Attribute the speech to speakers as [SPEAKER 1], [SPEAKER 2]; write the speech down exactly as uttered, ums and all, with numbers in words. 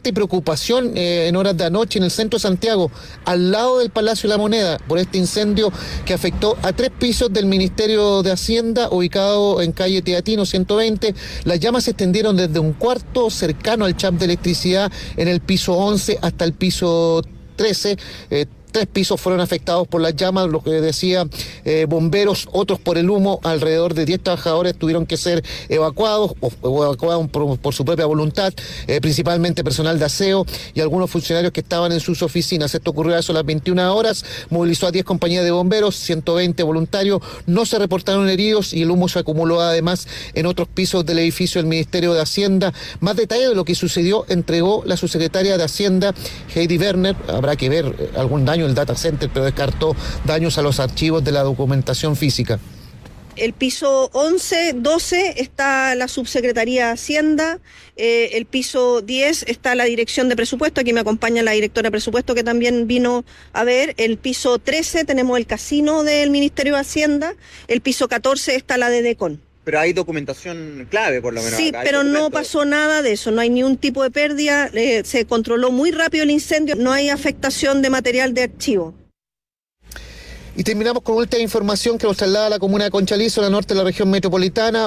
[SPEAKER 1] y preocupación eh, en horas de anoche en el centro de Santiago, al lado del Palacio de la Moneda, por este incendio que afectó a tres pisos del Ministerio de Hacienda, ubicado en calle Teatino ciento veinte. Las llamas se extendieron desde un cuarto cercano al chap de electricidad en el piso once hasta el piso trece. Eh, Tres pisos fueron afectados por las llamas, lo que decía eh, bomberos, otros por el humo. Alrededor de diez trabajadores tuvieron que ser evacuados o, o evacuados por, por su propia voluntad, eh, principalmente personal de aseo y algunos funcionarios que estaban en sus oficinas. Esto ocurrió a eso a las veintiuna horas, movilizó a diez compañías de bomberos, ciento veinte voluntarios, no se reportaron heridos y el humo se acumuló además en otros pisos del edificio del Ministerio de Hacienda. Más detalles de lo que sucedió entregó la subsecretaria de Hacienda, Heidi Werner. Habrá que ver eh, algún daño el data center, pero descartó daños a los archivos de la documentación física.
[SPEAKER 2] El piso once, doce está la Subsecretaría de Hacienda, eh, el piso diez está la Dirección de Presupuesto, aquí me acompaña la Directora de Presupuesto que también vino a ver, el piso trece tenemos el casino del Ministerio de Hacienda, el piso catorce está la de DECON.
[SPEAKER 3] Pero hay documentación clave, por lo menos.
[SPEAKER 2] Sí,
[SPEAKER 3] acá
[SPEAKER 2] pero
[SPEAKER 3] documentos.
[SPEAKER 2] no pasó nada de eso, no hay ni un tipo de pérdida, eh, se controló muy rápido el incendio, no hay afectación de material de archivo.
[SPEAKER 1] Y terminamos con última información que nos traslada a la comuna de Conchalizo, en la norte de la región metropolitana.